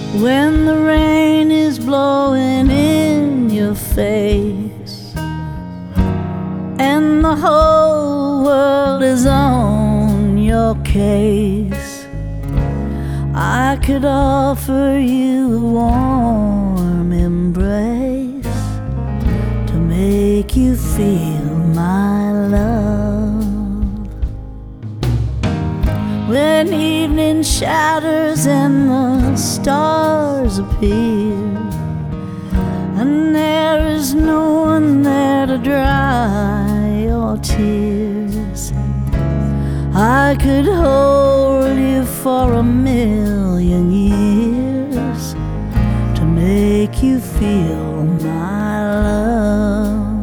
when the rain is blowing in your face and the whole world is on your case. I could offer you a warm embrace to make you feel my love. When evening shatters and the stars appear and there is no one there to dry your tears, I could hold you for 1,000,000 years to make you feel my love.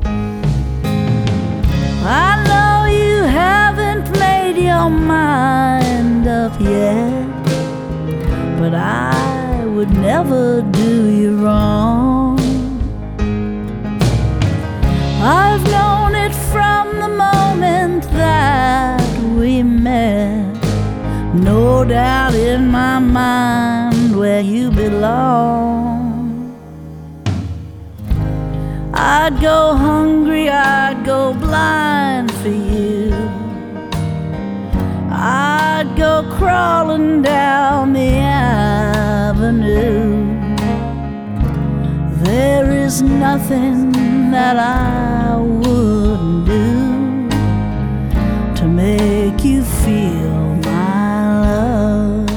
I know you haven't made your mind up yet, but I would never do you wrong. I've known it from the moment that we met, no doubt in my mind where you belong. I'd go hungry, I'd go blind for you, I'd go crawling down the avenue. There is nothing that I wouldn't do to make you feel my love.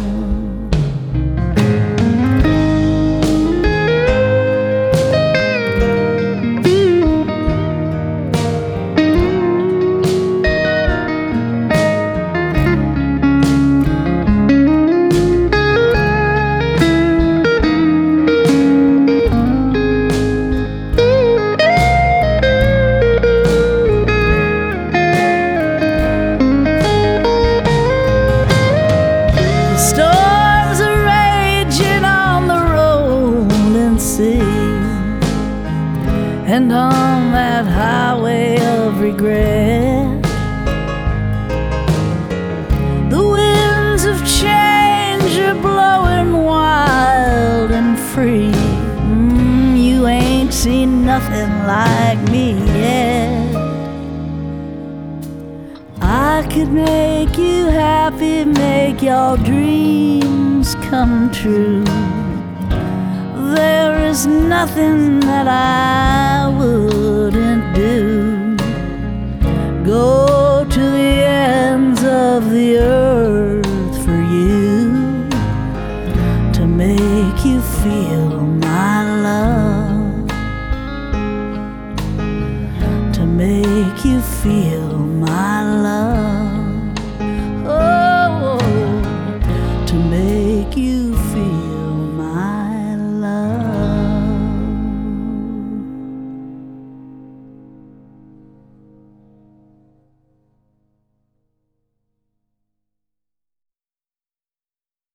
Storms are raging on the rolling sea, and on that highway of regret, the winds of change are blowing wild and free. You ain't seen nothing like me yet. I could make you happy, make your dreams come true. There is nothing that I wouldn't do. Go to the ends of the earth for you to make you feel my love, to make you feel my love.